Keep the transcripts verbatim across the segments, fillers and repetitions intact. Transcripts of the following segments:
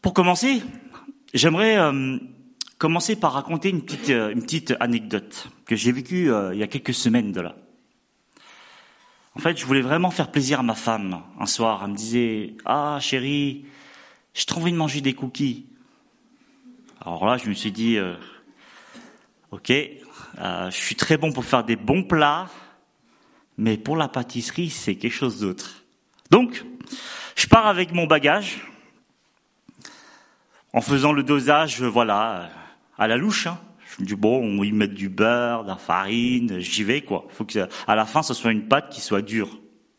Pour commencer, j'aimerais euh, commencer par raconter une petite, euh, une petite anecdote que j'ai vécue euh, il y a quelques semaines de là. En fait, je voulais vraiment faire plaisir à ma femme. Un soir, elle me disait « Ah, chérie, j'ai trop envie de manger des cookies. » Alors là, je me suis dit euh, « Ok, euh, je suis très bon pour faire des bons plats, mais pour la pâtisserie, c'est quelque chose d'autre. » Donc, je pars avec mon bagage, en faisant le dosage, voilà, à la louche. Hein. Je me dis, bon, on va y mettre du beurre, de la farine, j'y vais, quoi. Il faut que, à la fin, ce soit une pâte qui soit dure.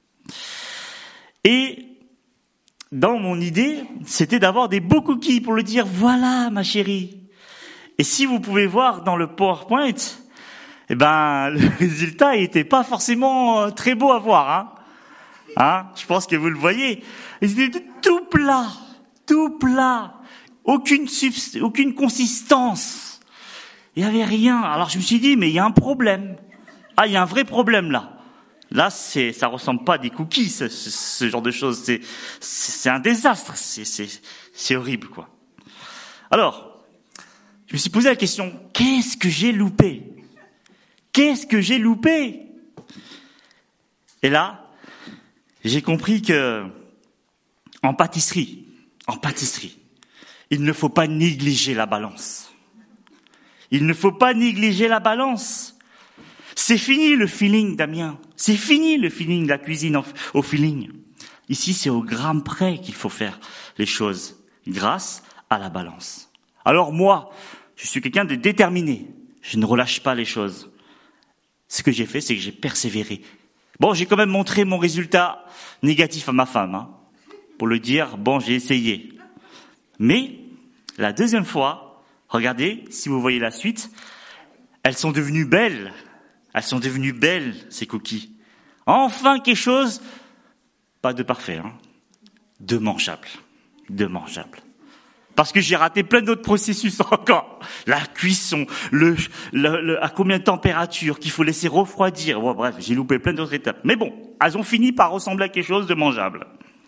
Et dans mon idée, c'était d'avoir des beaux cookies pour le dire, voilà, ma chérie. Et si vous pouvez voir dans le PowerPoint, eh ben, le résultat n'était pas forcément très beau à voir, hein. Hein, je pense que vous le voyez. C'était tout plat, tout plat. Aucune subst- aucune consistance. Il y avait rien. Alors je me suis dit, mais il y a un problème. Ah, il y a un vrai problème là. Là, c'est, ça ressemble pas à des cookies, ce, ce, ce genre de choses. C'est, c'est, c'est un désastre. C'est, c'est, c'est horrible, quoi. Alors, je me suis posé la question, qu'est-ce que j'ai loupé? Qu'est-ce que j'ai loupé? Et là, j'ai compris que, en pâtisserie, en pâtisserie, il ne faut pas négliger la balance. Il ne faut pas négliger la balance. C'est fini le feeling, Damien. C'est fini le feeling, la cuisine au feeling. Ici, c'est au gramme près qu'il faut faire les choses, grâce à la balance. Alors moi, je suis quelqu'un de déterminé. Je ne relâche pas les choses. Ce que j'ai fait, c'est que j'ai persévéré. Bon, j'ai quand même montré mon résultat négatif à ma femme, hein, pour le dire, bon, j'ai essayé. Mais, la deuxième fois, regardez, si vous voyez la suite, elles sont devenues belles. Elles sont devenues belles, ces cookies. Enfin, quelque chose, pas de parfait, hein, de mangeable. De mangeable. Parce que j'ai raté plein d'autres processus encore. La cuisson, le, le, le à combien de température, qu'il faut laisser refroidir. Bon, bref, j'ai loupé plein d'autres étapes. Mais bon, elles ont fini par ressembler à quelque chose de mangeable.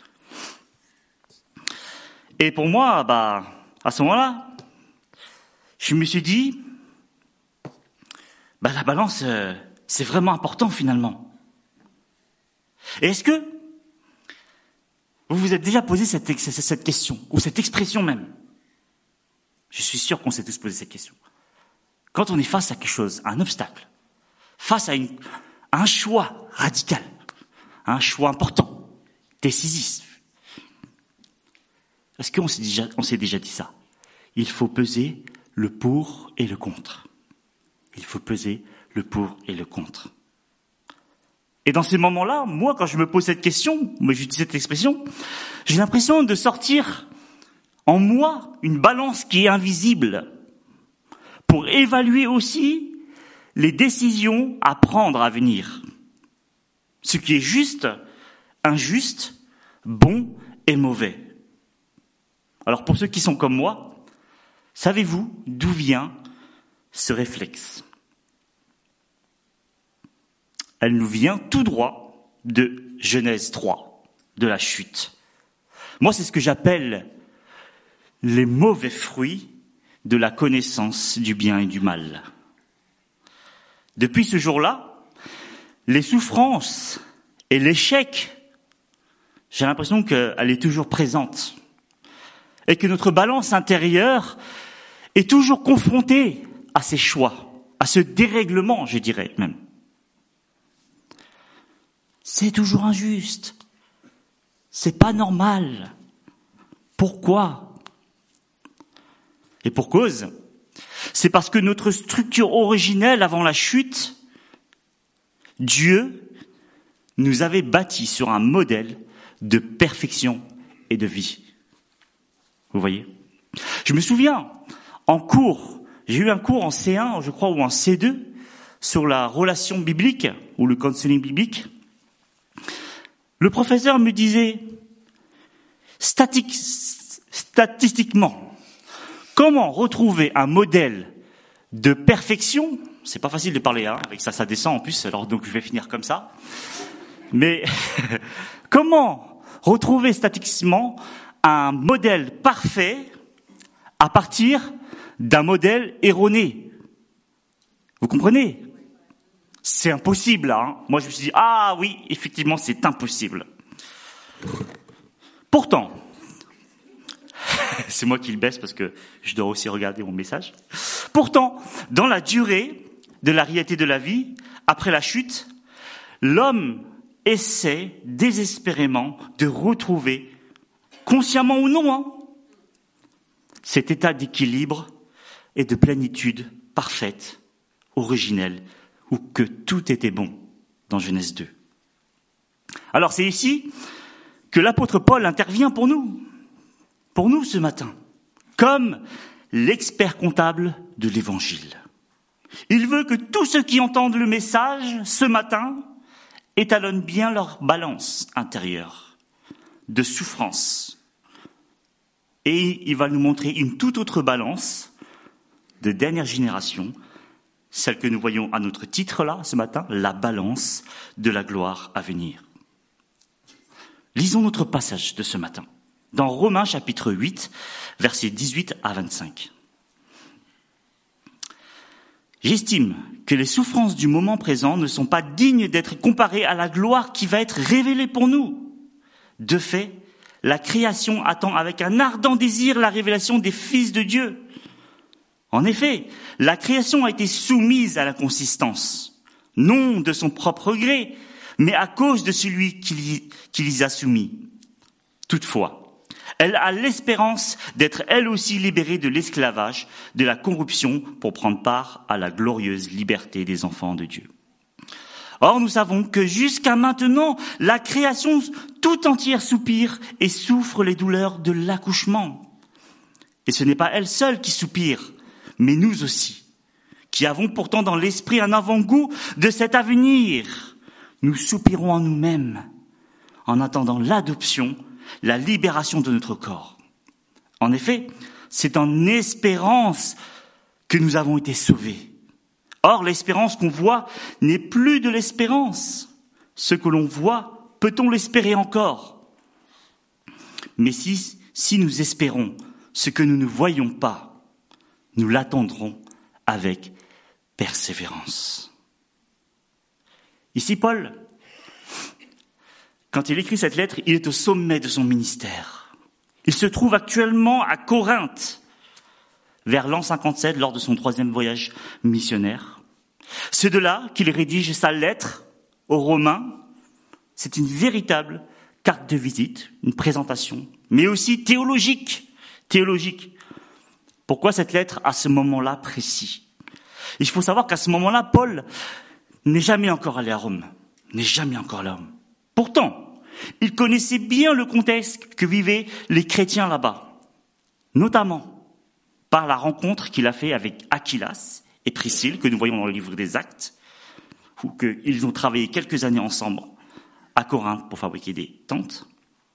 Et pour moi, bah, à ce moment-là, je me suis dit, bah, la balance, euh, c'est vraiment important finalement. Et est-ce que vous vous êtes déjà posé cette, cette question, ou cette expression même? Je suis sûr qu'on s'est tous posé cette question. Quand on est face à quelque chose, à un obstacle, face à, une, à un choix radical, à un choix important, décisif, est-ce qu'on s'est déjà, on s'est déjà dit ça? Il faut peser le pour et le contre. Il faut peser le pour et le contre. Et dans ces moments-là, moi, quand je me pose cette question, moi, j'utilise cette expression, j'ai l'impression de sortir en moi une balance qui est invisible pour évaluer aussi les décisions à prendre à venir. Ce qui est juste, injuste, bon et mauvais. Alors pour ceux qui sont comme moi, savez-vous d'où vient ce réflexe? Elle nous vient tout droit de Genèse trois, de la chute. Moi, c'est ce que j'appelle les mauvais fruits de la connaissance du bien et du mal. Depuis ce jour-là, les souffrances et l'échec, j'ai l'impression qu'elle est toujours présente. Et que notre balance intérieure est toujours confrontée à ces choix, à ce dérèglement, je dirais même. C'est toujours injuste. C'est pas normal. Pourquoi? Et pour cause, c'est parce que notre structure originelle avant la chute, Dieu nous avait bâti sur un modèle de perfection et de vie. Vous voyez? Je me souviens, en cours, j'ai eu un cours en C un, je crois, ou en C deux, sur la relation biblique, ou le counseling biblique. Le professeur me disait, statique, statistiquement, comment retrouver un modèle de perfection? C'est pas facile de parler, hein, avec ça, ça descend en plus, alors donc je vais finir comme ça. Mais comment retrouver statistiquement un modèle parfait à partir d'un modèle erroné. Vous comprenez ? C'est impossible, hein. Moi, je me suis dit, ah oui, effectivement, c'est impossible. Pourtant, c'est moi qui le baisse parce que je dois aussi regarder mon message. Pourtant, dans la durée de la réalité de la vie, après la chute, l'homme essaie désespérément de retrouver, consciemment ou non, hein, cet état d'équilibre et de plénitude parfaite, originelle, où que tout était bon dans Genèse deux. Alors c'est ici que l'apôtre Paul intervient pour nous, pour nous ce matin, comme l'expert comptable de l'Évangile. Il veut que tous ceux qui entendent le message ce matin étalonnent bien leur balance intérieure de souffrance. Et il va nous montrer une toute autre balance de dernière génération, celle que nous voyons à notre titre là ce matin, la balance de la gloire à venir. Lisons notre passage de ce matin, dans Romains chapitre huit, versets dix-huit à vingt-cinq. J'estime que les souffrances du moment présent ne sont pas dignes d'être comparées à la gloire qui va être révélée pour nous. De fait, la création attend avec un ardent désir la révélation des fils de Dieu. En effet, la création a été soumise à la consistance, non de son propre gré, mais à cause de celui qui l'y, qui les a soumis. Toutefois, elle a l'espérance d'être elle aussi libérée de l'esclavage, de la corruption, pour prendre part à la glorieuse liberté des enfants de Dieu. Or, nous savons que jusqu'à maintenant, la création tout entière soupire et souffre les douleurs de l'accouchement. Et ce n'est pas elle seule qui soupire, mais nous aussi, qui avons pourtant dans l'esprit un avant-goût de cet avenir. Nous soupirons en nous-mêmes, en attendant l'adoption, la libération de notre corps. En effet, c'est en espérance que nous avons été sauvés. Or, l'espérance qu'on voit n'est plus de l'espérance. Ce que l'on voit, peut-on l'espérer encore ? Mais si, si nous espérons ce que nous ne voyons pas, nous l'attendrons avec persévérance. Ici, Paul, quand il écrit cette lettre, il est au sommet de son ministère. Il se trouve actuellement à Corinthe, vers l'an cinquante-sept, lors de son troisième voyage missionnaire. C'est de là qu'il rédige sa lettre aux Romains. C'est une véritable carte de visite, une présentation, mais aussi théologique. Théologique. Pourquoi cette lettre à ce moment-là précis ? Il faut savoir qu'à ce moment-là, Paul n'est jamais encore allé à Rome. N'est jamais encore allé à Rome. Pourtant, il connaissait bien le contexte que vivaient les chrétiens là-bas, notamment par la rencontre qu'il a fait avec Aquilas et Priscille, que nous voyons dans le livre des Actes, où ils ont travaillé quelques années ensemble à Corinthe pour fabriquer des tentes.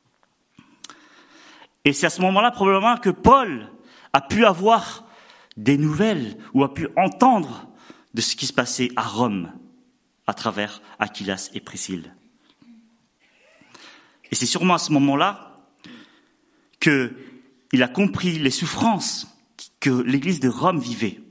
Et c'est à ce moment-là probablement que Paul a pu avoir des nouvelles ou a pu entendre de ce qui se passait à Rome à travers Aquilas et Priscille. Et c'est sûrement à ce moment-là qu'il a compris les souffrances que l'église de Rome vivait.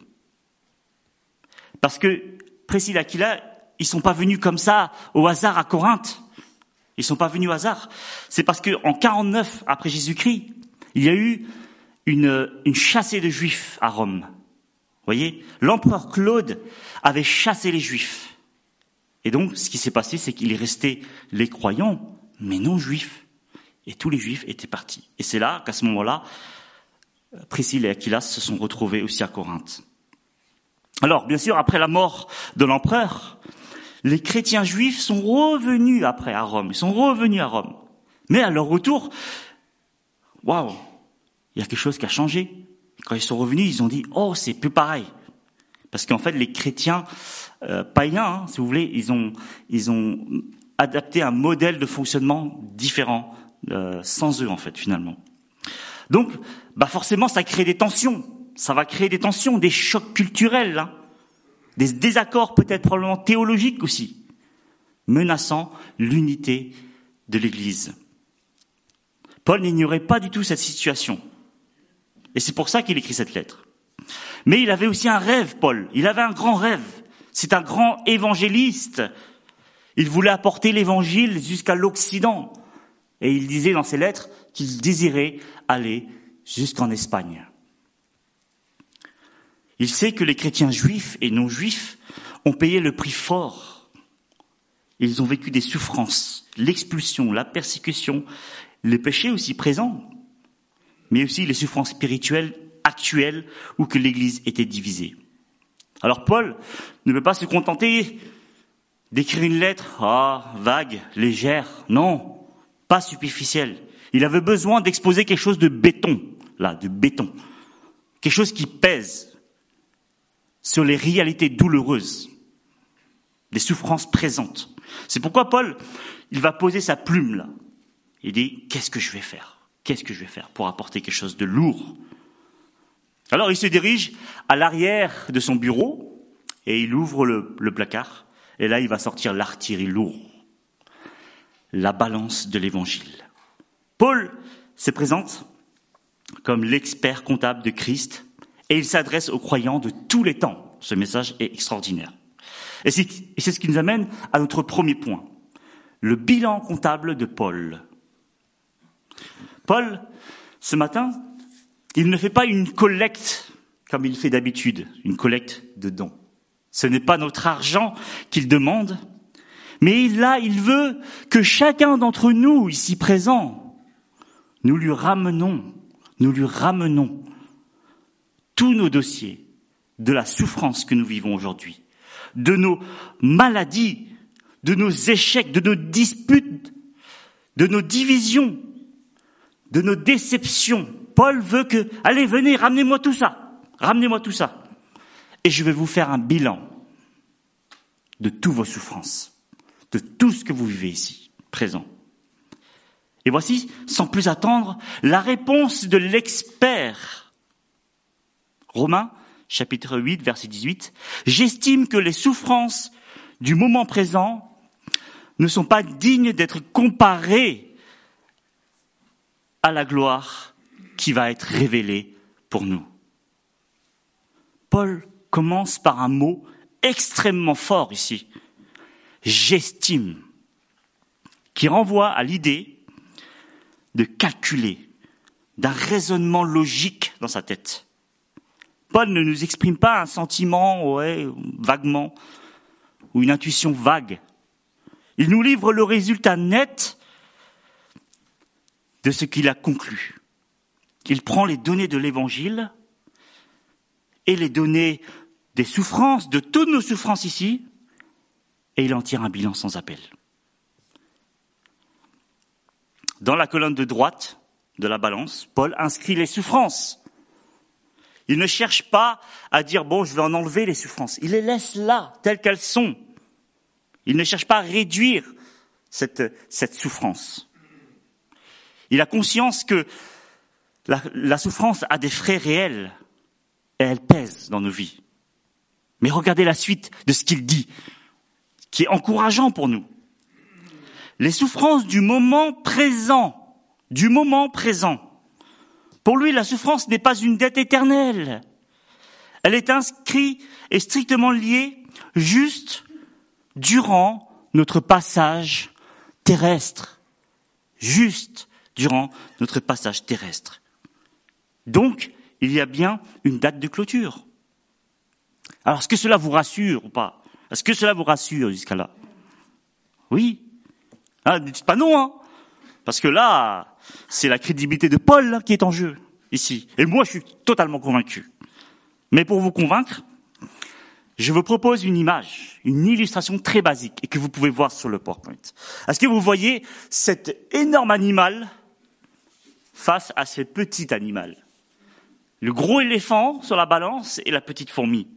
Parce que Priscille et Aquila, ils sont pas venus comme ça au hasard à Corinthe. Ils sont pas venus au hasard. C'est parce que en quarante-neuf après Jésus-Christ, il y a eu une, une chassée de Juifs à Rome. Vous voyez, l'empereur Claude avait chassé les Juifs. Et donc, ce qui s'est passé, c'est qu'il est resté les croyants, mais non juifs. Et tous les Juifs étaient partis. Et c'est là qu'à ce moment-là, Priscille et Aquilas se sont retrouvés aussi à Corinthe. Alors, bien sûr, après la mort de l'empereur, les chrétiens juifs sont revenus après à Rome. Ils sont revenus à Rome. Mais à leur retour, waouh, il y a quelque chose qui a changé. Quand ils sont revenus, ils ont dit, oh, c'est plus pareil. Parce qu'en fait, les chrétiens euh, païens, hein, si vous voulez, ils ont, ils ont adapté un modèle de fonctionnement différent, euh, sans eux, en fait, finalement. Donc, bah forcément, ça crée des tensions. Ça va créer des tensions, des chocs culturels, hein, des désaccords peut-être probablement théologiques aussi, menaçant l'unité de l'Église. Paul n'ignorait pas du tout cette situation. Et c'est pour ça qu'il écrit cette lettre. Mais il avait aussi un rêve, Paul. Il avait un grand rêve. C'est un grand évangéliste. Il voulait apporter l'évangile jusqu'à l'Occident. Et il disait dans ses lettres qu'il désirait aller jusqu'en Espagne. Il sait que les chrétiens juifs et non juifs ont payé le prix fort. Ils ont vécu des souffrances, l'expulsion, la persécution, les péchés aussi présents, mais aussi les souffrances spirituelles actuelles où que l'Église était divisée. Alors Paul ne peut pas se contenter d'écrire une lettre, ah, vague, légère, non, pas superficielle. Il avait besoin d'exposer quelque chose de béton, là, de béton, quelque chose qui pèse sur les réalités douloureuses, des souffrances présentes. C'est pourquoi Paul, il va poser sa plume là. Il dit, qu'est-ce que je vais faire? Qu'est-ce que je vais faire pour apporter quelque chose de lourd? Alors il se dirige à l'arrière de son bureau et il ouvre le, le placard. Et là, il va sortir l'artillerie lourde, la balance de l'évangile. Paul se présente comme l'expert comptable de Christ et il s'adresse aux croyants de tous les temps. Ce message est extraordinaire. Et c'est, et c'est ce qui nous amène à notre premier point, le bilan comptable de Paul. Paul, ce matin, il ne fait pas une collecte comme il fait d'habitude, une collecte de dons. Ce n'est pas notre argent qu'il demande, mais là, il veut que chacun d'entre nous, ici présents, nous lui ramenons, nous lui ramenons tous nos dossiers de la souffrance que nous vivons aujourd'hui, de nos maladies, de nos échecs, de nos disputes, de nos divisions, de nos déceptions. Paul veut que, allez, venez, ramenez-moi tout ça, ramenez-moi tout ça. Et je vais vous faire un bilan de toutes vos souffrances, de tout ce que vous vivez ici, présent. Et voici, sans plus attendre, la réponse de l'expert. Romains, chapitre huit, verset dix-huit. J'estime que les souffrances du moment présent ne sont pas dignes d'être comparées à la gloire qui va être révélée pour nous. Paul commence par un mot extrêmement fort ici. J'estime, qui renvoie à l'idée de calculer, d'un raisonnement logique dans sa tête. Paul ne nous exprime pas un sentiment, ouais, vaguement, ou une intuition vague. Il nous livre le résultat net de ce qu'il a conclu. Il prend les données de l'Évangile et les données des souffrances, de toutes nos souffrances ici, et il en tire un bilan sans appel. Dans la colonne de droite de la balance, Paul inscrit les souffrances. Il ne cherche pas à dire, bon, je vais en enlever les souffrances. Il les laisse là, telles qu'elles sont. Il ne cherche pas à réduire cette, cette souffrance. Il a conscience que la, la souffrance a des frais réels et elle pèse dans nos vies. Mais regardez la suite de ce qu'il dit, qui est encourageant pour nous. Les souffrances du moment présent, du moment présent. Pour lui, la souffrance n'est pas une dette éternelle. Elle est inscrite et strictement liée juste durant notre passage terrestre. Juste durant notre passage terrestre. Donc, il y a bien une date de clôture. Alors, est-ce que cela vous rassure ou pas? Est-ce que cela vous rassure jusqu'à là? Oui. Ah, ne dites pas non, hein. Parce que là, c'est la crédibilité de Paul là, qui est en jeu, ici. Et moi, je suis totalement convaincu. Mais pour vous convaincre, je vous propose une image, une illustration très basique et que vous pouvez voir sur le PowerPoint. Est-ce que vous voyez cet énorme animal face à ce petit animal? Le gros éléphant sur la balance et la petite fourmi.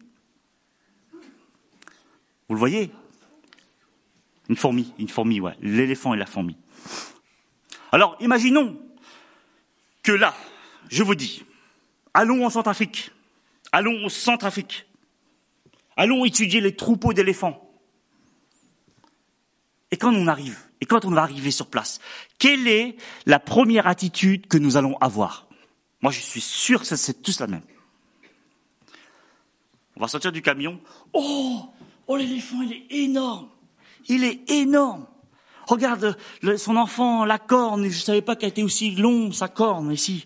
Vous le voyez? Une fourmi, une fourmi, ouais. L'éléphant et la fourmi. Alors, imaginons que là, je vous dis, allons en Centrafrique. Allons au Centrafrique. Allons étudier les troupeaux d'éléphants. Et quand on arrive, Et quand on va arriver sur place, quelle est la première attitude que nous allons avoir? Moi, je suis sûr que c'est tous la même. On va sortir du camion. Oh, oh, l'éléphant, il est énorme. Il est énorme. Regarde le, son enfant, la corne. Je savais pas qu'elle était aussi longue, sa corne, ici.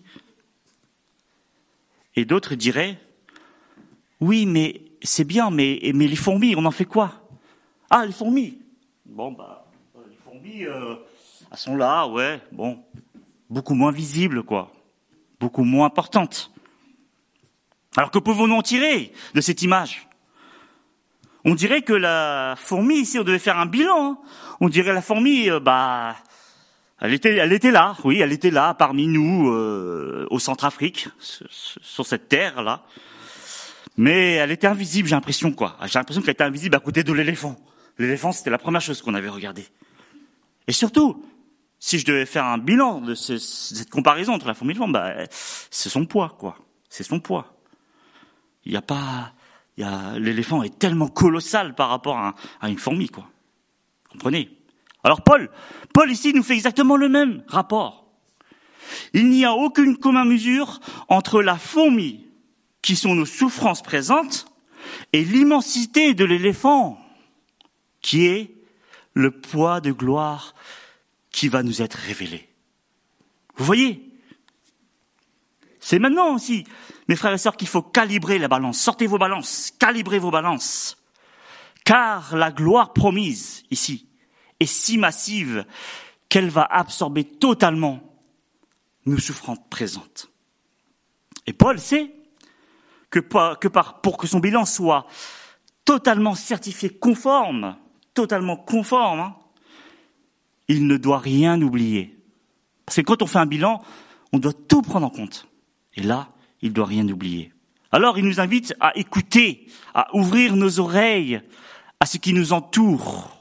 Et d'autres diraient, oui, mais c'est bien, mais, mais les fourmis, on en fait quoi? Ah, les fourmis. Bon, bah, les fourmis, euh, elles sont là, ouais, bon. Beaucoup moins visibles, quoi. Beaucoup moins importantes. Alors que pouvons-nous en tirer de cette image? On dirait que la fourmi, ici, on devait faire un bilan. Hein. On dirait la fourmi, euh, bah, elle était, elle était là, oui, elle était là, parmi nous, euh, au Centrafrique, sur cette terre-là. Mais elle était invisible, j'ai l'impression, quoi. J'ai l'impression qu'elle était invisible à côté de l'éléphant. L'éléphant, c'était la première chose qu'on avait regardée. Et surtout, si je devais faire un bilan de ce, cette comparaison entre la fourmi et l'éléphant, bah, c'est son poids, quoi. C'est son poids. Il n'y a pas, il y a, l'éléphant est tellement colossal par rapport à, à une fourmi, quoi. Vous comprenez? Alors Paul, Paul ici nous fait exactement le même rapport. Il n'y a aucune commune mesure entre la fourmi, qui sont nos souffrances présentes, et l'immensité de l'éléphant, qui est le poids de gloire qui va nous être révélé. Vous voyez? C'est maintenant aussi, mes frères et sœurs, qu'il faut calibrer la balance. Sortez vos balances, calibrez vos balances. Car la gloire promise ici est si massive qu'elle va absorber totalement nos souffrances présentes. Et Paul sait que, que par, pour que son bilan soit totalement certifié conforme, totalement conforme, hein, il ne doit rien oublier. Parce que quand on fait un bilan, on doit tout prendre en compte. Et là, il ne doit rien oublier. Alors, il nous invite à écouter, à ouvrir nos oreilles à ce qui nous entoure.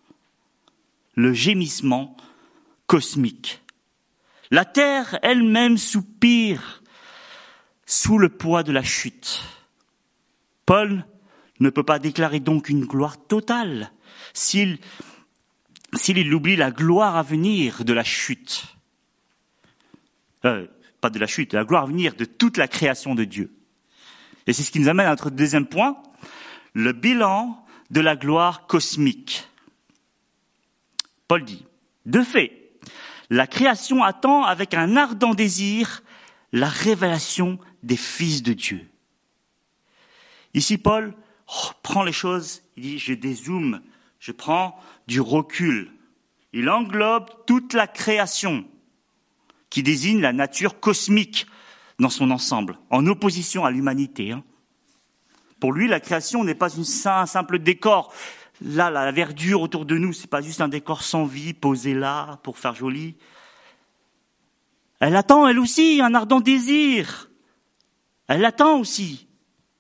Le gémissement cosmique. La terre elle-même soupire sous le poids de la chute. Paul ne peut pas déclarer donc une gloire totale s'il, s'il oublie la gloire à venir de la chute. Euh, pas de la chute, la gloire à venir de toute la création de Dieu. Et c'est ce qui nous amène à notre deuxième point, le bilan de la gloire cosmique. Paul dit, de fait, la création attend avec un ardent désir la révélation des fils de Dieu. Ici, Paul oh, prend les choses, il dit, je dézoome, je prends du recul. Il englobe toute la création qui désigne la nature cosmique dans son ensemble, en opposition à l'humanité. Hein. Pour lui, la création n'est pas une, un simple décor. Là, la verdure autour de nous, c'est pas juste un décor sans vie, posé là pour faire joli. Elle attend, elle aussi, un ardent désir. Elle attend aussi.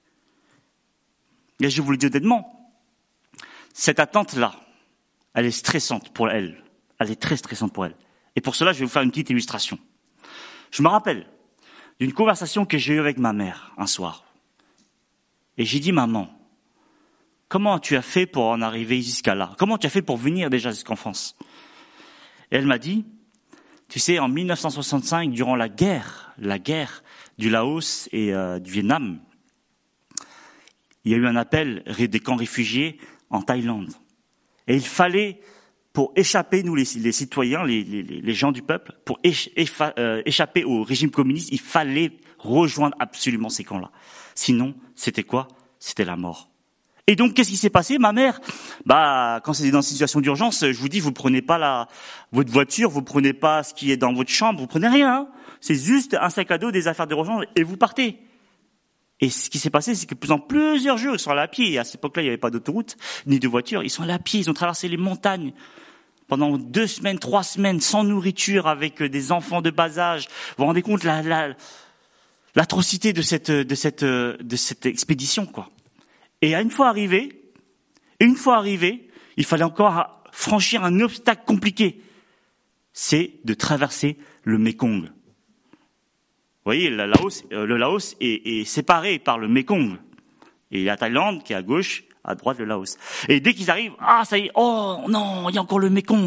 Et je vous le dis honnêtement, cette attente-là, elle est stressante pour elle. Elle est très stressante pour elle. Et pour cela, je vais vous faire une petite illustration. Je me rappelle d'une conversation que j'ai eue avec ma mère un soir. Et j'ai dit, maman, comment tu as fait pour en arriver jusqu'à là? Comment tu as fait pour venir déjà jusqu'en France? Et elle m'a dit, tu sais, en mille neuf cent soixante-cinq, durant la guerre, la guerre du Laos et euh, du Vietnam, il y a eu un appel des camps réfugiés en Thaïlande. Et il fallait, pour échapper, nous les, les citoyens, les, les, les gens du peuple, pour éch, effa, euh, échapper au régime communiste, il fallait rejoindre absolument ces camps-là. Sinon, c'était quoi? C'était la mort. Et donc, qu'est-ce qui s'est passé? Ma mère, bah, quand c'est dans une situation d'urgence, je vous dis, vous prenez pas la, votre voiture, vous prenez pas ce qui est dans votre chambre, vous prenez rien. Hein. C'est juste un sac à dos, des affaires de rechange et vous partez. Et ce qui s'est passé, c'est que pendant plusieurs jours, ils sont allés à pied. Et à cette époque-là, il n'y avait pas d'autoroute, ni de voiture. Ils sont allés à pied, ils ont traversé les montagnes. Pendant deux semaines, trois semaines, sans nourriture, avec des enfants de bas âge. Vous vous rendez compte la, la, l'atrocité de cette, de cette, de cette expédition, quoi. Et à une fois arrivé, une fois arrivé, il fallait encore franchir un obstacle compliqué. C'est de traverser le Mékong. Vous voyez, le Laos, le Laos est, est séparé par le Mékong. Et il y a la Thaïlande qui est à gauche, à droite le Laos. Et dès qu'ils arrivent, ah ça y est, oh non, il y a encore le Mékong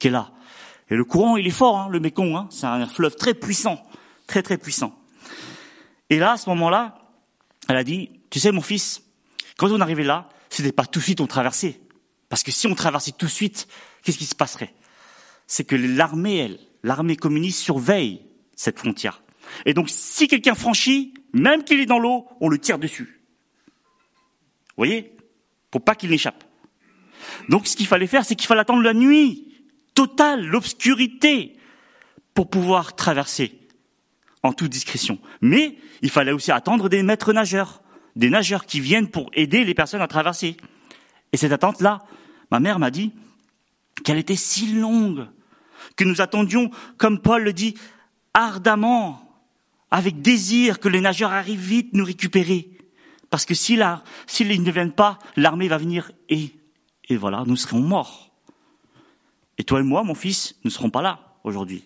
qui est là. Et le courant, il est fort, hein, le Mékong, hein, c'est un fleuve très puissant, très très puissant. Et là, à ce moment-là, elle a dit, tu sais mon fils, quand on arrivait là, c'était pas tout de suite on traversait. Parce que si on traversait tout de suite, qu'est-ce qui se passerait? C'est que l'armée, elle, l'armée communiste surveille cette frontière. Et donc, si quelqu'un franchit, même qu'il est dans l'eau, on le tire dessus. Vous voyez? Pour pas qu'il n'échappe. Donc, ce qu'il fallait faire, c'est qu'il fallait attendre la nuit totale, l'obscurité, pour pouvoir traverser en toute discrétion. Mais il fallait aussi attendre des maîtres nageurs, des nageurs qui viennent pour aider les personnes à traverser. Et cette attente-là, ma mère m'a dit qu'elle était si longue que nous attendions, comme Paul le dit, ardemment, avec désir que les nageurs arrivent vite nous récupérer. Parce que si là, s'ils ne viennent pas, l'armée va venir et, et voilà, nous serons morts. Et toi et moi, mon fils, ne serons pas là aujourd'hui.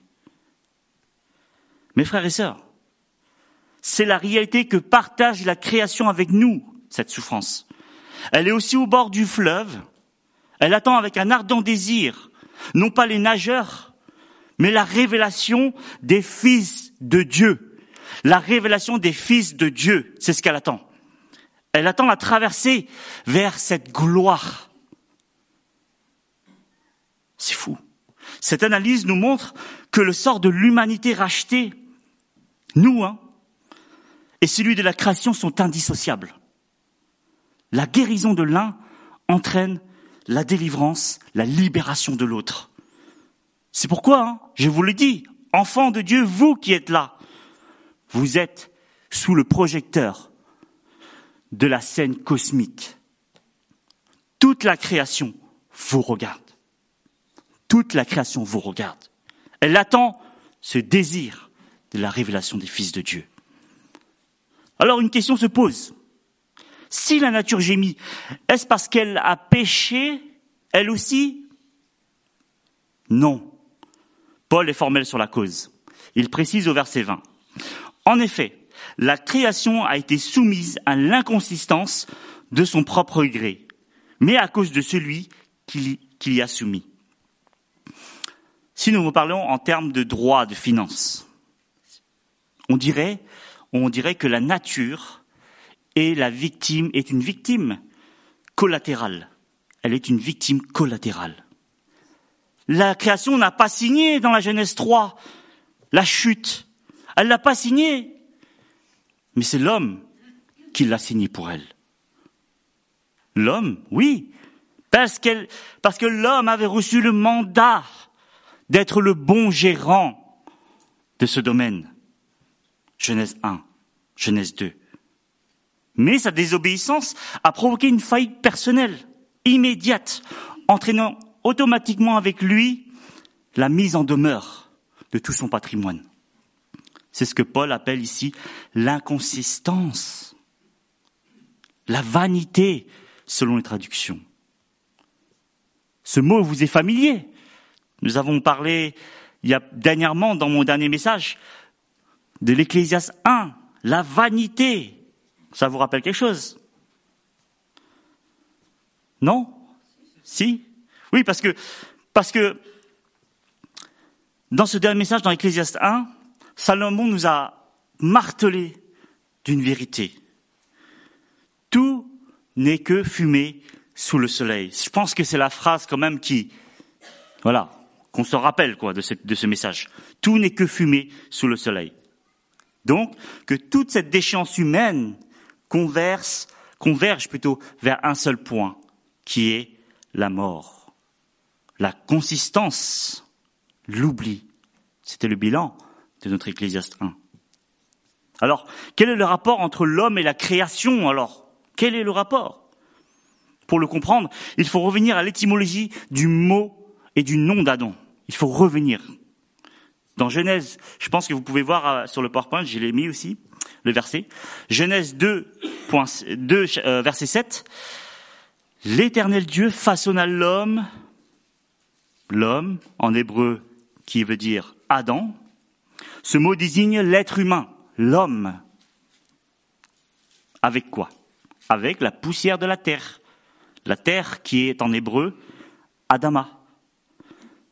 Mes frères et sœurs, c'est la réalité que partage la création avec nous, cette souffrance. Elle est aussi au bord du fleuve. Elle attend avec un ardent désir, non pas les nageurs, mais la révélation des fils de Dieu. La révélation des fils de Dieu, c'est ce qu'elle attend. Elle attend la traversée vers cette gloire. C'est fou. Cette analyse nous montre que le sort de l'humanité rachetée, nous, hein, et celui de la création sont indissociables. La guérison de l'un entraîne la délivrance, la libération de l'autre. C'est pourquoi, hein, je vous le dis, enfants de Dieu, vous qui êtes là, vous êtes sous le projecteur de la scène cosmique. Toute la création vous regarde. Toute la création vous regarde. Elle attend ce désir de la révélation des fils de Dieu. Alors une question se pose. Si la nature gémit, est-ce parce qu'elle a péché, elle aussi? Non. Paul est formel sur la cause. Il précise au verset vingt. En effet, la création a été soumise à l'inconsistance de son propre gré, mais à cause de celui qui l'y a soumis. Si nous parlons en termes de droit, de finances, on dirait, on dirait que la nature est la victime, est une victime collatérale. Elle est une victime collatérale. La création n'a pas signé dans la Genèse trois la chute. Elle l'a pas signé. Mais c'est l'homme qui l'a signé pour elle. L'homme, oui. Parce qu'elle, parce que l'homme avait reçu le mandat d'être le bon gérant de ce domaine. Genèse un, Genèse deux. Mais sa désobéissance a provoqué une faillite personnelle, immédiate, entraînant automatiquement avec lui la mise en demeure de tout son patrimoine. C'est ce que Paul appelle ici l'inconsistance, la vanité, selon les traductions. Ce mot vous est familier. Nous avons parlé il y a dernièrement, dans mon dernier message, de l'Ecclésiaste un, la vanité. Ça vous rappelle quelque chose? Non? Si? Oui, parce que, parce que, dans ce dernier message, dans l'Ecclésiaste un, Salomon nous a martelé d'une vérité. Tout n'est que fumée sous le soleil. Je pense que c'est la phrase quand même qui, voilà, qu'on se rappelle quoi de ce, de ce message. Tout n'est que fumée sous le soleil. Donc, que toute cette déchéance humaine converse, converge plutôt vers un seul point, qui est la mort. La consistance, l'oubli. C'était le bilan de notre Ecclésiaste un. Alors, quel est le rapport entre l'homme et la création alors? Quel est le rapport? Pour le comprendre, il faut revenir à l'étymologie du mot et du nom d'Adam. Il faut revenir. Dans Genèse, je pense que vous pouvez voir sur le PowerPoint, je l'ai mis aussi, le verset. Genèse deux, deux euh, verset sept. L'Éternel Dieu façonna l'homme, l'homme en hébreu qui veut dire Adam. Ce mot désigne l'être humain, l'homme. Avec quoi? Avec la poussière de la terre. La terre qui est en hébreu Adama.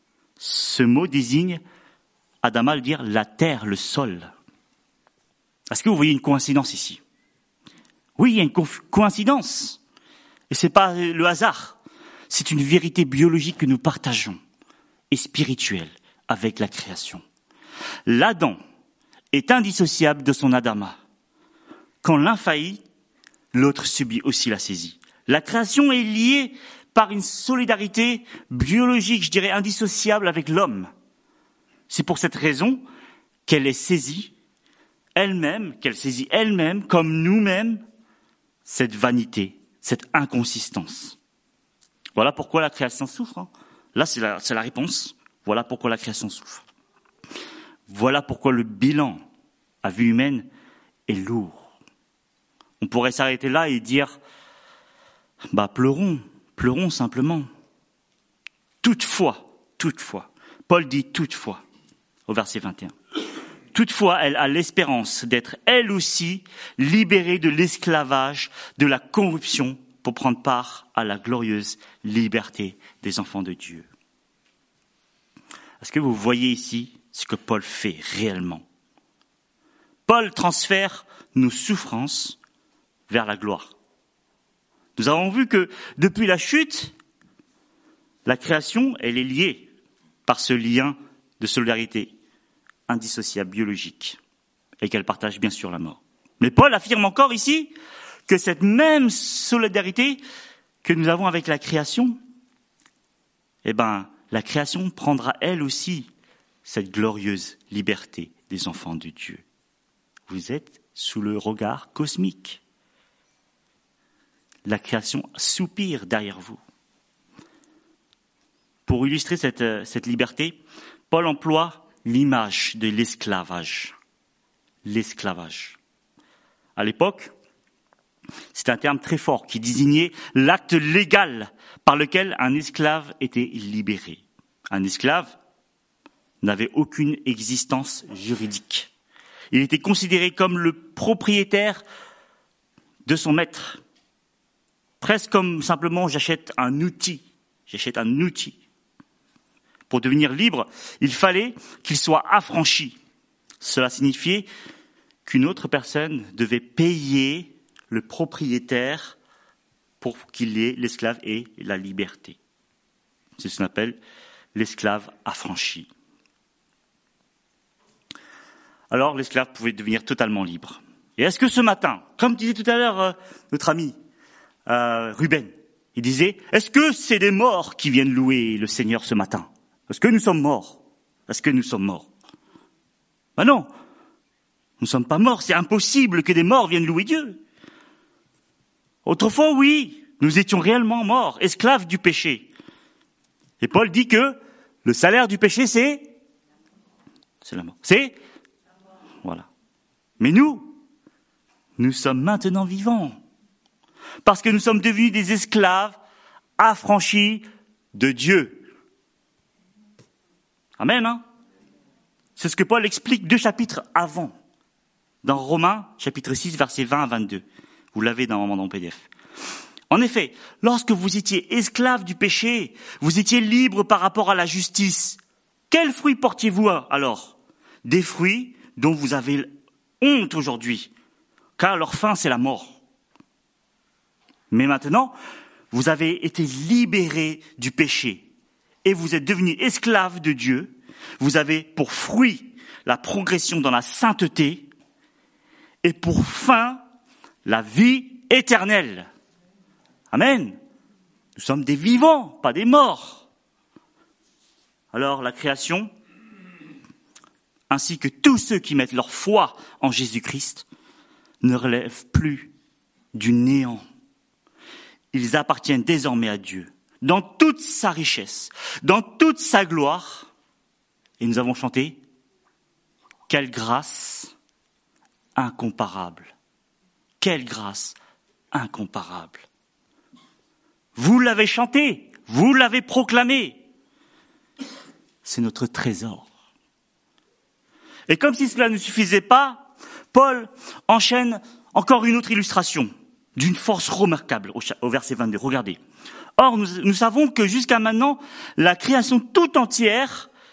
Ce mot désigne, Adama le dire, la terre, le sol. Est-ce que vous voyez une coïncidence ici? Oui, il y a une co- coïncidence. Et c'est pas le hasard. C'est une vérité biologique que nous partageons et spirituelle avec la création. L'Adam est indissociable de son Adama. Quand l'un faillit, l'autre subit aussi la saisie. La création est liée par une solidarité biologique, je dirais, indissociable avec l'homme. C'est pour cette raison qu'elle est saisie elle-même, qu'elle saisit elle-même, comme nous-mêmes, cette vanité, cette inconsistance. Voilà pourquoi la création souffre. Hein. Là, c'est la, c'est la réponse. Voilà pourquoi la création souffre. Voilà pourquoi le bilan à vue humaine est lourd. On pourrait s'arrêter là et dire, bah pleurons, pleurons simplement. Toutefois, toutefois, Paul dit toutefois, au verset vingt et un. Toutefois, elle a l'espérance d'être elle aussi libérée de l'esclavage, de la corruption, pour prendre part à la glorieuse liberté des enfants de Dieu. Est-ce que vous voyez ici ce que Paul fait réellement? Paul transfère nos souffrances vers la gloire. Nous avons vu que depuis la chute, la création, elle est liée par ce lien de solidarité indissociable, biologique, et qu'elle partage bien sûr la mort. Mais Paul affirme encore ici que cette même solidarité que nous avons avec la création, eh ben, la création prendra elle aussi cette glorieuse liberté des enfants de Dieu. Vous êtes sous le regard cosmique. La création soupire derrière vous. Pour illustrer cette, cette liberté, Paul emploie l'image de l'esclavage. L'esclavage. À l'époque, c'est un terme très fort qui désignait l'acte légal par lequel un esclave était libéré. Un esclave n'avait aucune existence juridique. Il était considéré comme le propriétaire de son maître. Presque comme simplement j'achète un outil. J'achète un outil. Pour devenir libre, il fallait qu'il soit affranchi. Cela signifiait qu'une autre personne devait payer le propriétaire pour qu'il ait, l'esclave ait la liberté. C'est ce qu'on appelle l'esclave affranchi. Alors l'esclave pouvait devenir totalement libre. Et est-ce que ce matin, comme disait tout à l'heure euh, notre ami euh, Ruben, il disait, est-ce que c'est des morts qui viennent louer le Seigneur ce matin? Est-ce que nous sommes morts? Est-ce que nous sommes morts? Ben non, nous ne sommes pas morts, c'est impossible que des morts viennent louer Dieu. Autrefois, oui, nous étions réellement morts, esclaves du péché. Et Paul dit que le salaire du péché, c'est c'est la mort. C'est voilà. Mais nous, nous sommes maintenant vivants. Parce que nous sommes devenus des esclaves affranchis de Dieu. Amen, hein? C'est ce que Paul explique deux chapitres avant. Dans Romains, chapitre six, versets vingt à vingt-deux. Vous l'avez dans mon P D F. En effet, lorsque vous étiez esclaves du péché, vous étiez libres par rapport à la justice. Quels fruits portiez-vous alors? Des fruits dont vous avez honte aujourd'hui, car leur fin, c'est la mort. Mais maintenant, vous avez été libérés du péché et vous êtes devenus esclaves de Dieu. Vous avez pour fruit la progression dans la sainteté et pour fin la vie éternelle. Amen. Nous sommes des vivants, pas des morts. Alors la création, ainsi que tous ceux qui mettent leur foi en Jésus-Christ, ne relèvent plus du néant. Ils appartiennent désormais à Dieu, dans toute sa richesse, dans toute sa gloire. Et nous avons chanté « Quelle grâce incomparable ! Quelle grâce incomparable !» Vous l'avez chanté, vous l'avez proclamé. C'est notre trésor. Et comme si cela ne suffisait pas, Paul enchaîne encore une autre illustration d'une force remarquable au verset vingt-deux. Regardez. Or, nous, nous savons que jusqu'à maintenant, la création tout entière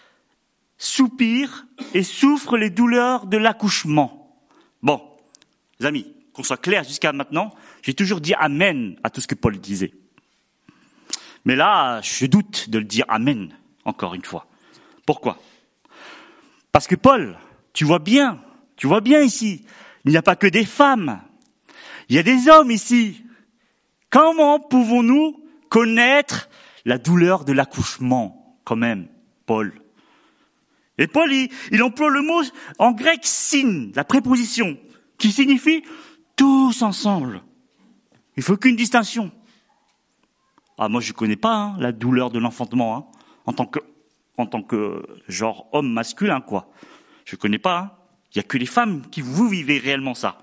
soupire et souffre les douleurs de l'accouchement. Bon, les amis, qu'on soit clair jusqu'à maintenant, j'ai toujours dit amen à tout ce que Paul disait. Mais là, je doute de le dire amen, encore une fois. Pourquoi ? Parce que Paul, tu vois bien, tu vois bien ici, il n'y a pas que des femmes, il y a des hommes ici. Comment pouvons-nous connaître la douleur de l'accouchement, quand même, Paul ? Et Paul, il, il emploie le mot en grec syn, la préposition, qui signifie tous ensemble. Il faut qu'une distinction. Ah, moi, je connais pas hein, la douleur de l'enfantement, hein, en tant que, en tant que genre homme masculin, quoi. Je connais pas. Hein. Il y a que les femmes qui vous vivez réellement ça.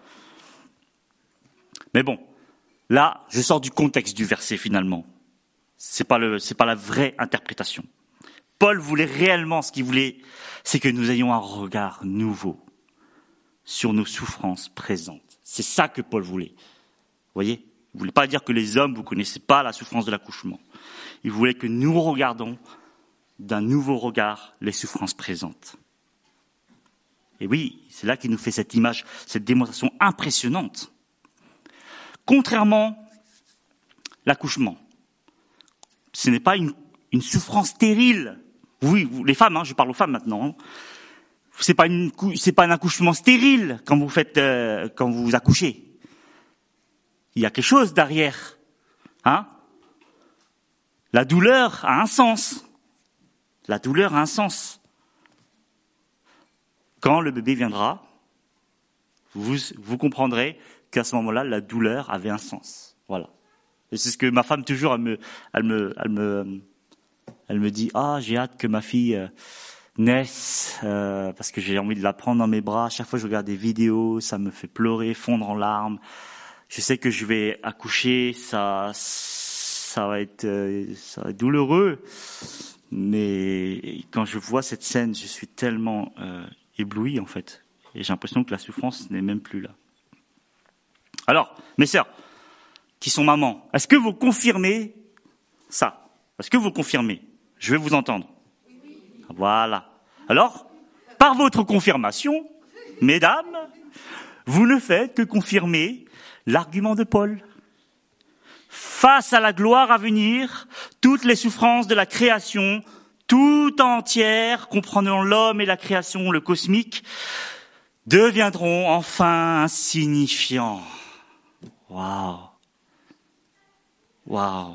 Mais bon, là, je sors du contexte du verset finalement. C'est pas le, c'est pas la vraie interprétation. Paul voulait réellement, ce qu'il voulait, c'est que nous ayons un regard nouveau sur nos souffrances présentes. C'est ça que Paul voulait. Vous voyez ? Il ne voulait pas dire que les hommes, vous ne connaissez pas la souffrance de l'accouchement. Il voulait que nous regardons d'un nouveau regard les souffrances présentes. Et oui, c'est là qu'il nous fait cette image, cette démonstration impressionnante. Contrairement à l'accouchement, ce n'est pas une, une souffrance stérile. Oui, vous, les femmes, hein, je parle aux femmes maintenant. Hein. C'est pas une, c'est pas un accouchement stérile quand vous faites, euh, quand vous accouchez. Il y a quelque chose derrière, hein ? La douleur a un sens. La douleur a un sens. Quand le bébé viendra, vous, vous comprendrez qu'à ce moment-là, la douleur avait un sens. Voilà. Et c'est ce que ma femme toujours, elle me, elle me, elle me, elle me dit, ah, j'ai hâte que ma fille euh, naisse, euh, parce que j'ai envie de la prendre dans mes bras. À chaque fois que je regarde des vidéos, ça me fait pleurer, fondre en larmes. Je sais que je vais accoucher, ça, ça va être, euh, ça va être douloureux. Mais quand je vois cette scène, je suis tellement euh, ébloui en fait, et j'ai l'impression que la souffrance n'est même plus là. Alors, mes sœurs, qui sont mamans, est-ce que vous confirmez ça ? Est-ce que vous confirmez ? Je vais vous entendre. Voilà. Alors, par votre confirmation, mesdames, vous ne faites que confirmer l'argument de Paul. Face à la gloire à venir, toutes les souffrances de la création, tout entière, comprenant l'homme et la création, le cosmique, deviendront enfin insignifiants. Waouh! Waouh!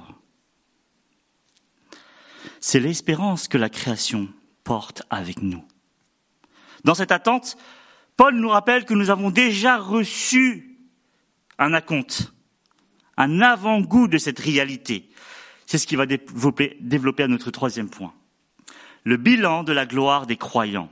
C'est l'espérance que la création porte avec nous. Dans cette attente, Paul nous rappelle que nous avons déjà reçu un acompte, un avant-goût de cette réalité. C'est ce qui va développer, développer à notre troisième point. Le bilan de la gloire des croyants.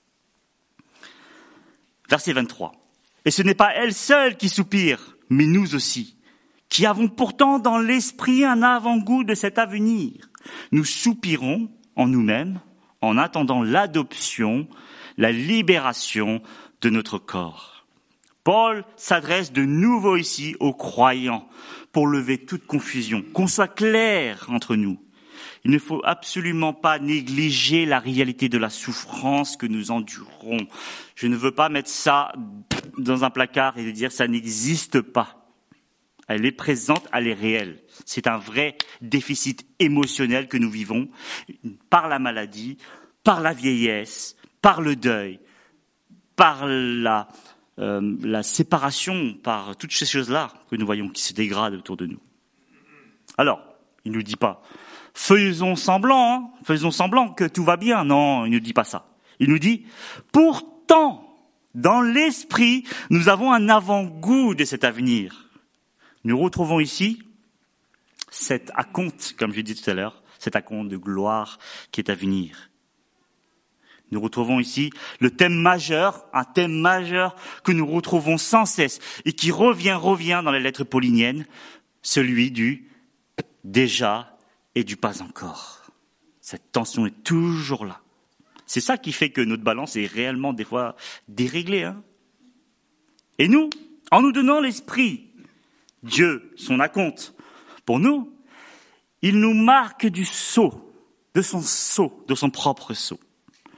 Verset vingt-trois. Et ce n'est pas elle seule qui soupire, mais nous aussi, qui avons pourtant dans l'esprit un avant-goût de cet avenir. Nous soupirons en nous-mêmes, en attendant l'adoption, la libération de notre corps. Paul s'adresse de nouveau ici aux croyants pour lever toute confusion, qu'on soit clair entre nous. Il ne faut absolument pas négliger la réalité de la souffrance que nous endurons. Je ne veux pas mettre ça dans un placard et dire ça n'existe pas. Elle est présente, elle est réelle. C'est un vrai déficit émotionnel que nous vivons par la maladie, par la vieillesse, par le deuil, par la, euh, la séparation, par toutes ces choses-là que nous voyons qui se dégradent autour de nous. Alors, il ne nous dit pas « faisons semblant, hein, faisons semblant que tout va bien ». Non, il ne dit pas ça. Il nous dit « pourtant, dans l'esprit, nous avons un avant-goût de cet avenir ». Nous retrouvons ici cet acompte, comme j'ai dit tout à l'heure, cet acompte de gloire qui est à venir. Nous retrouvons ici le thème majeur, un thème majeur que nous retrouvons sans cesse et qui revient, revient dans les lettres pauliniennes, celui du déjà et du pas encore. Cette tension est toujours là. C'est ça qui fait que notre balance est réellement des fois déréglée. Hein. Et nous, en nous donnant l'esprit, Dieu, son acompte, pour nous, il nous marque du sceau, de son sceau, de son propre sceau.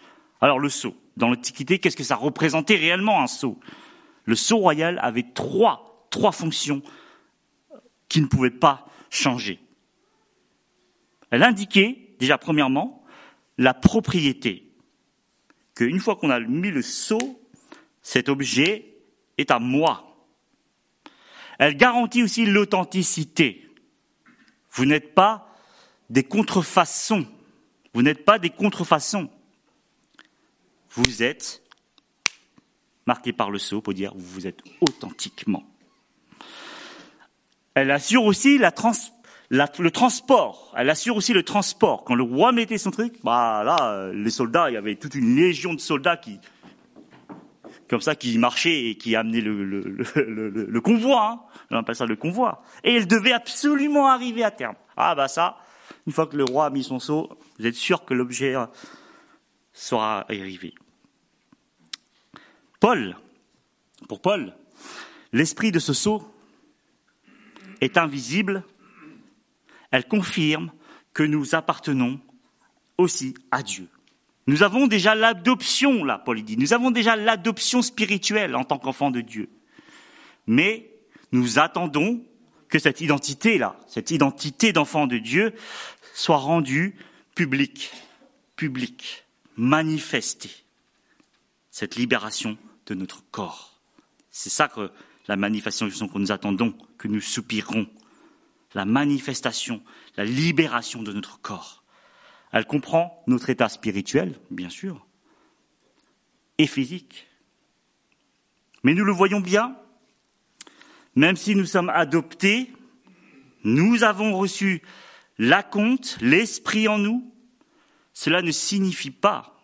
Alors le sceau, dans l'Antiquité, qu'est-ce que ça représentait réellement un sceau? Le sceau royal avait trois, trois fonctions qui ne pouvaient pas changer. Elle indiquait, déjà premièrement, la propriété. Qu'une fois qu'on a mis le sceau, cet objet est à moi. Elle garantit aussi l'authenticité. Vous n'êtes pas des contrefaçons. Vous n'êtes pas des contrefaçons. Vous êtes marqué par le sceau pour dire vous êtes authentiquement. Elle assure aussi la trans, la, le transport. Elle assure aussi le transport. Quand le roi mettait son truc, bah là, les soldats, il y avait toute une légion de soldats qui, comme ça, qui marchaient et qui amenaient le, le, le, le, le convoi. Hein. On appelle ça le convoi. Et elle devait absolument arriver à terme. Ah bah ça, une fois que le roi a mis son sceau, vous êtes sûr que l'objet sera arrivé. Paul, pour Paul, l'esprit de ce sceau est invisible. Elle confirme que nous appartenons aussi à Dieu. Nous avons déjà l'adoption, là, Paul dit. Nous avons déjà l'adoption spirituelle en tant qu'enfants de Dieu. Mais nous attendons que cette identité-là, cette identité d'enfant de Dieu, soit rendue publique, publique, manifestée. Cette libération de notre corps. C'est ça que la manifestation que nous attendons, que nous soupirons. La manifestation, la libération de notre corps. Elle comprend notre état spirituel, bien sûr, et physique. Mais nous le voyons bien, même si nous sommes adoptés, nous avons reçu l'acompte, l'esprit en nous. Cela ne signifie pas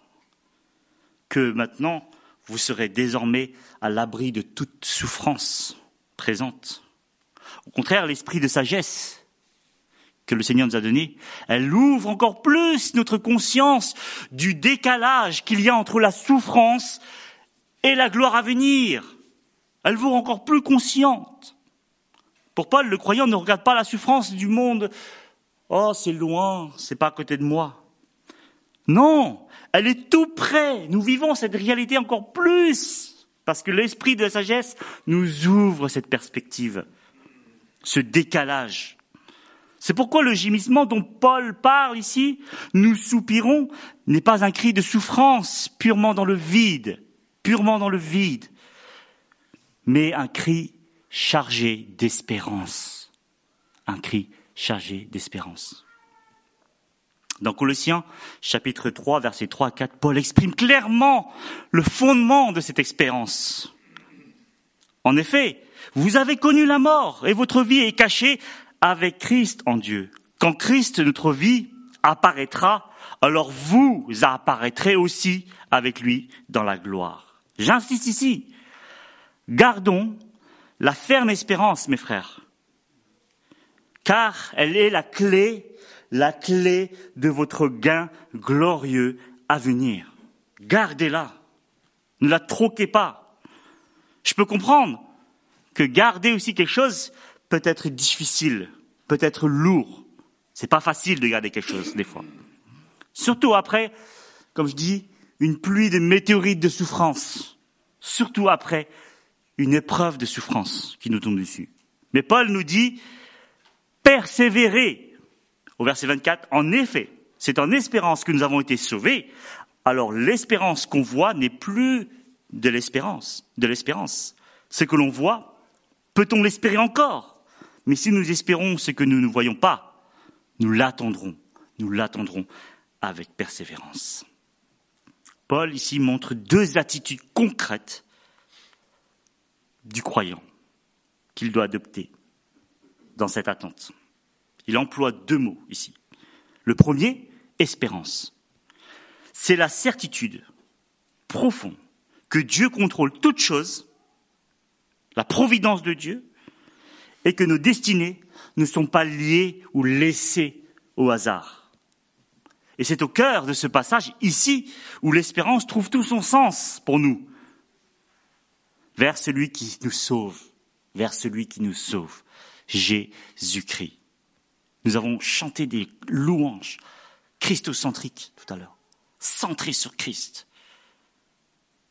que maintenant, vous serez désormais à l'abri de toute souffrance présente. Au contraire, l'esprit de sagesse que le Seigneur nous a donné, elle ouvre encore plus notre conscience du décalage qu'il y a entre la souffrance et la gloire à venir. Elle vous rend encore plus consciente. Pour Paul, le croyant ne regarde pas la souffrance du monde. Oh, c'est loin, c'est pas à côté de moi. Non, elle est tout près. Nous vivons cette réalité encore plus parce que l'esprit de la sagesse nous ouvre cette perspective, ce décalage. C'est pourquoi le gémissement dont Paul parle ici, nous soupirons, n'est pas un cri de souffrance purement dans le vide, purement dans le vide, mais un cri chargé d'espérance. Un cri chargé d'espérance. Dans Colossiens, chapitre trois, versets trois à quatre, Paul exprime clairement le fondement de cette espérance. En effet, vous avez connu la mort et votre vie est cachée avec Christ en Dieu. Quand Christ, notre vie, apparaîtra, alors vous apparaîtrez aussi avec lui dans la gloire. J'insiste ici. Gardons la ferme espérance, mes frères, car elle est la clé la clé de votre gain glorieux à venir. Gardez-la. Ne la troquez pas. Je peux comprendre que garder aussi quelque chose peut être difficile, peut être lourd. C'est pas facile de garder quelque chose, des fois. Surtout après, comme je dis, une pluie de météorites de souffrance. Surtout après une épreuve de souffrance qui nous tombe dessus. Mais Paul nous dit, persévérez. Au verset vingt-quatre, en effet, c'est en espérance que nous avons été sauvés. Alors l'espérance qu'on voit n'est plus de l'espérance, de l'espérance. Ce que l'on voit, peut-on l'espérer encore? Mais si nous espérons ce que nous ne voyons pas, nous l'attendrons, nous l'attendrons avec persévérance. Paul ici montre deux attitudes concrètes du croyant qu'il doit adopter dans cette attente. Il emploie deux mots ici. Le premier, espérance. C'est la certitude profonde que Dieu contrôle toutes choses, la providence de Dieu, et que nos destinées ne sont pas liées ou laissées au hasard. Et c'est au cœur de ce passage ici où l'espérance trouve tout son sens pour nous. Vers celui qui nous sauve, vers celui qui nous sauve, Jésus-Christ. Nous avons chanté des louanges christocentriques tout à l'heure, centrées sur Christ.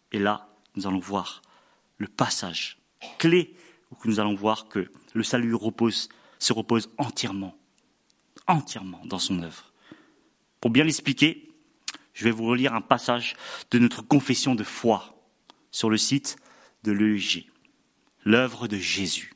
Et là, nous allons voir le passage clé où nous allons voir que le salut repose, se repose entièrement, entièrement dans son œuvre. Pour bien l'expliquer, je vais vous relire un passage de notre confession de foi sur le site de l'E E G, l'œuvre de Jésus.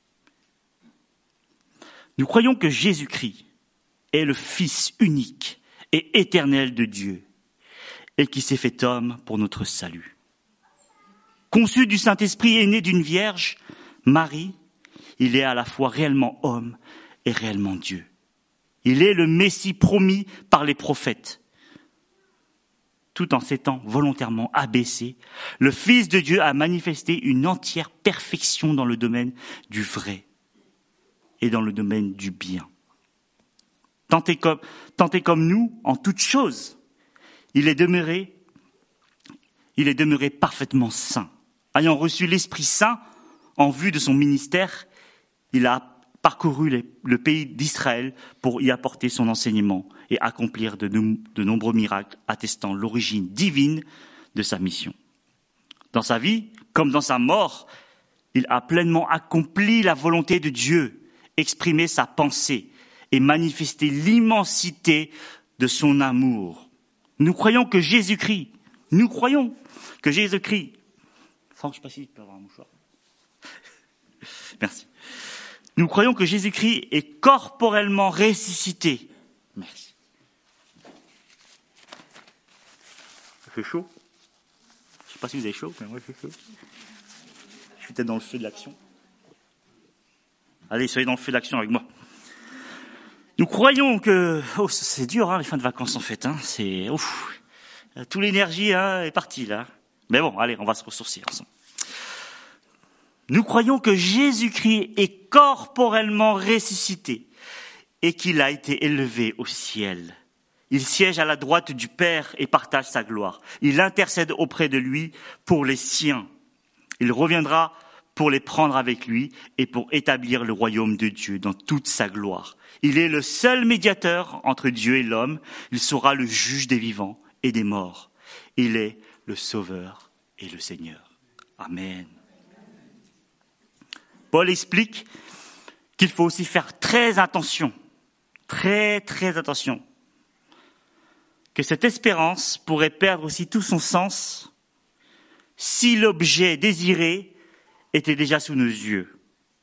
Nous croyons que Jésus-Christ est le Fils unique et éternel de Dieu et qui s'est fait homme pour notre salut. Conçu du Saint-Esprit et né d'une Vierge, Marie, il est à la fois réellement homme et réellement Dieu. Il est le Messie promis par les prophètes. Tout en s'étant volontairement abaissé, le Fils de Dieu a manifesté une entière perfection dans le domaine du vrai et dans le domaine du bien. Tenté comme, tenté comme nous, en toutes choses, il est demeuré, il est demeuré parfaitement saint. Ayant reçu l'Esprit Saint en vue de son ministère, il a parcouru les, le pays d'Israël pour y apporter son enseignement et accomplir de, de nombreux miracles attestant l'origine divine de sa mission. Dans sa vie, comme dans sa mort, il a pleinement accompli la volonté de Dieu, exprimé sa pensée et manifesté l'immensité de son amour. Nous croyons que Jésus-Christ, nous croyons que Jésus-Christ, Franck, je ne sais pas si tu peux avoir un mouchoir. Merci. Nous croyons que Jésus-Christ est corporellement ressuscité. Merci. Il fait chaud. Je ne sais pas si vous avez chaud, mais moi il fait chaud. Je suis peut-être dans le feu de l'action. Allez, soyez dans le feu de l'action avec moi. Nous croyons que... Oh, c'est dur, hein, les fins de vacances en fait. Hein. C'est... Ouf. Toute l'énergie hein, est partie là. Mais bon, allez, on va se ressourcer ensemble. Nous croyons que Jésus-Christ est corporellement ressuscité et qu'il a été élevé au ciel. Il siège à la droite du Père et partage sa gloire. Il intercède auprès de lui pour les siens. Il reviendra pour les prendre avec lui et pour établir le royaume de Dieu dans toute sa gloire. Il est le seul médiateur entre Dieu et l'homme. Il sera le juge des vivants et des morts. Il est le Sauveur et le Seigneur. Amen. Paul explique qu'il faut aussi faire très attention, très très attention, que cette espérance pourrait perdre aussi tout son sens si l'objet désiré était déjà sous nos yeux.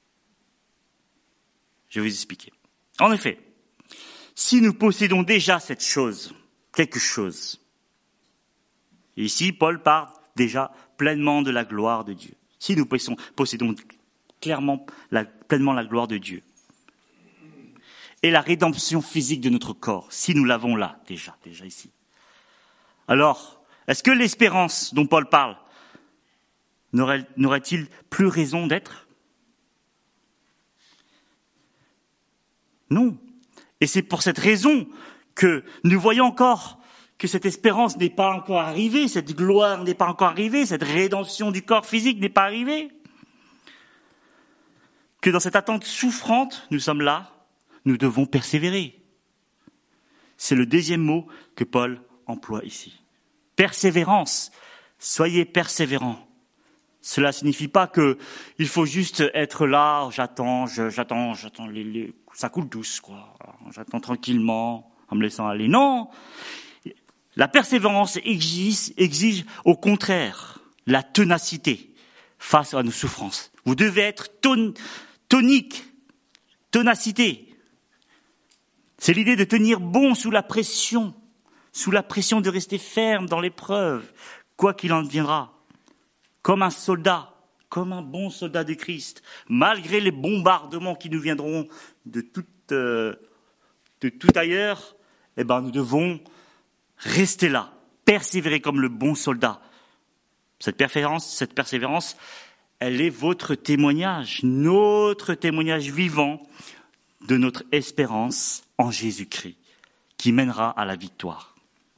Je vais vous expliquer. En effet, si nous possédons déjà cette chose, quelque chose, et ici Paul parle déjà pleinement de la gloire de Dieu. Si nous possédons, possédons clairement, la, pleinement la gloire de Dieu. Et la rédemption physique de notre corps, si nous l'avons là, déjà, déjà ici. Alors, est-ce que l'espérance dont Paul parle n'aurait, n'aurait-il plus raison d'être? Non. Et c'est pour cette raison que nous voyons encore que cette espérance n'est pas encore arrivée, cette gloire n'est pas encore arrivée, cette rédemption du corps physique n'est pas arrivée. Que dans cette attente souffrante, nous sommes là, nous devons persévérer. C'est le deuxième mot que Paul emploie ici. Persévérance. Soyez persévérants. Cela ne signifie pas que il faut juste être là, j'attends, je, j'attends, j'attends, les, les, ça coule douce, quoi. J'attends tranquillement, en me laissant aller. Non! La persévérance exige, exige au contraire la ténacité face à nos souffrances. Vous devez être ton, tonique, ténacité. C'est l'idée de tenir bon sous la pression, sous la pression de rester ferme dans l'épreuve, quoi qu'il en viendra. Comme un soldat, comme un bon soldat de Christ, malgré les bombardements qui nous viendront de tout, euh, de tout ailleurs, eh ben, nous devons rester là, persévérer comme le bon soldat. Cette persévérance, cette persévérance, elle est votre témoignage, notre témoignage vivant de notre espérance en Jésus-Christ, qui mènera à la victoire.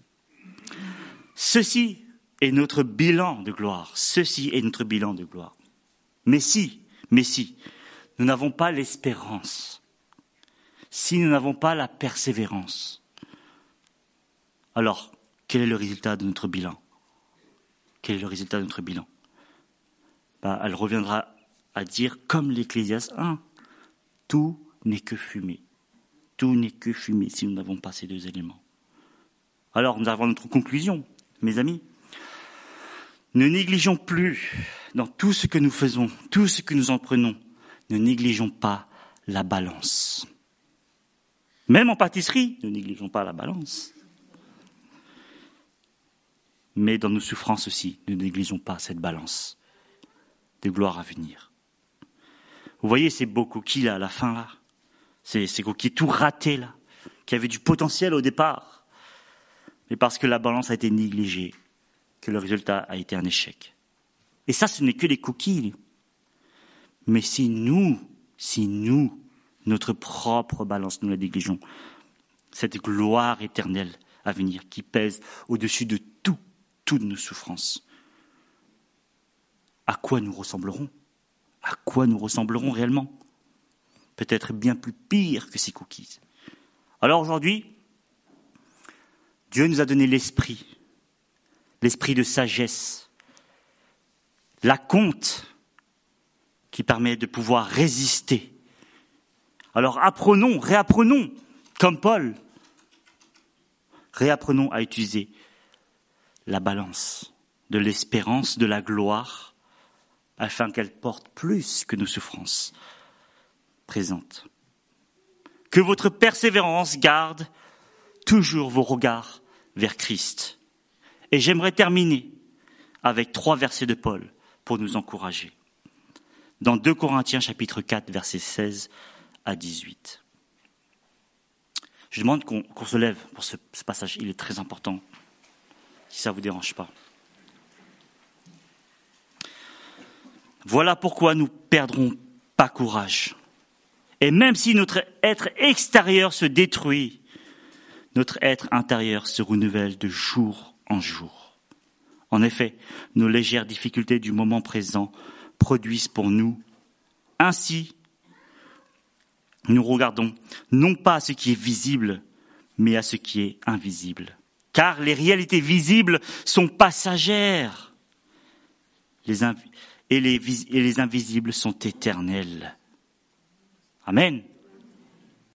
Ceci est notre bilan de gloire. Ceci est notre bilan de gloire. Mais si, mais si, nous n'avons pas l'espérance, si nous n'avons pas la persévérance, alors, quel est le résultat de notre bilan? quel est le résultat de notre bilan? Ben, elle reviendra à dire, comme l'Ecclésiaste un, tout n'est que fumée. Tout n'est que fumée si nous n'avons pas ces deux éléments. Alors, nous avons notre conclusion, mes amis. Ne négligeons plus, dans tout ce que nous faisons, tout ce que nous en prenons, ne négligeons pas la balance. Même en pâtisserie, ne négligeons pas la balance. Mais dans nos souffrances aussi, ne négligeons pas cette balance de gloire à venir. Vous voyez ces beaux coquilles là, à la fin là, ces, ces coquilles tout ratés là, qui avaient du potentiel au départ, mais parce que la balance a été négligée, que le résultat a été un échec. Et ça, ce n'est que les coquilles. Mais si nous, si nous, notre propre balance, nous la négligeons, cette gloire éternelle à venir qui pèse au-dessus de tout, toutes nos souffrances, à quoi nous ressemblerons? À quoi nous ressemblerons réellement? Peut-être bien plus pire que ces cookies. Alors aujourd'hui, Dieu nous a donné l'esprit, l'esprit de sagesse, la conte qui permet de pouvoir résister. Alors apprenons, réapprenons, comme Paul, réapprenons à utiliser la balance de l'espérance, de la gloire, afin qu'elle porte plus que nos souffrances présentes. Que votre persévérance garde toujours vos regards vers Christ. Et j'aimerais terminer avec trois versets de Paul pour nous encourager. Dans deux Corinthiens chapitre quatre, versets seize à dix-huit. Je demande qu'on, qu'on se lève pour ce, ce passage, il est très important, si ça ne vous dérange pas. Voilà pourquoi nous perdrons pas courage. Et même si notre être extérieur se détruit, notre être intérieur se renouvelle de jour en jour. En effet, nos légères difficultés du moment présent produisent pour nous. Ainsi, nous regardons non pas à ce qui est visible, mais à ce qui est invisible. Car les réalités visibles sont passagères. Les inv- Et les, vis- et les invisibles sont éternels. Amen.